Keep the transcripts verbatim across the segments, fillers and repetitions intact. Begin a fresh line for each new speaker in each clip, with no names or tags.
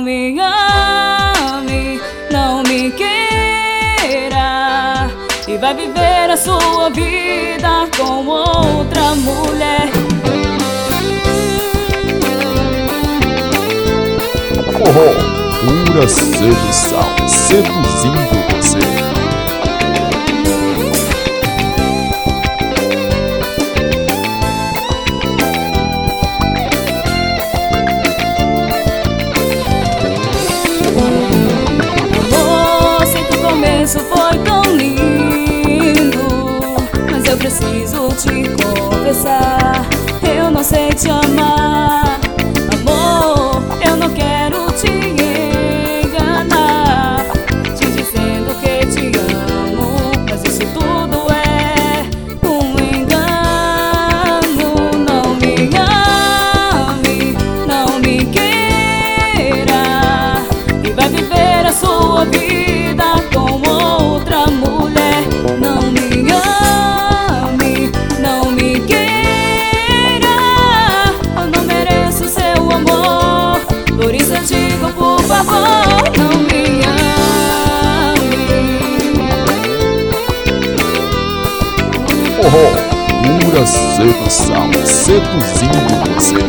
me ame, não me queira, e vai viver a sua vida com outra mulher.
Forró, pura sedução, seduzindo você.
Amor, sei que o começo foi tão lindo, mas eu preciso te confessar, eu não sei te amar. Amor, eu não quero te enganar, te dizendo que te amo, mas isso tudo é um engano. Não me ame, não me queira, e vai viver a sua vida com outra mulher. Não me ame, não me queira, eu não mereço seu amor, por isso eu digo, por favor, não me ame.
Forró, pura sedução, seduzindo você.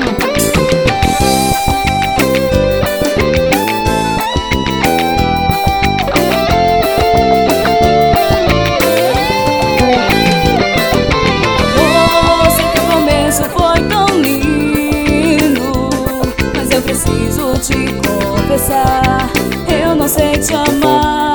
Preciso te confessar, eu não sei te amar.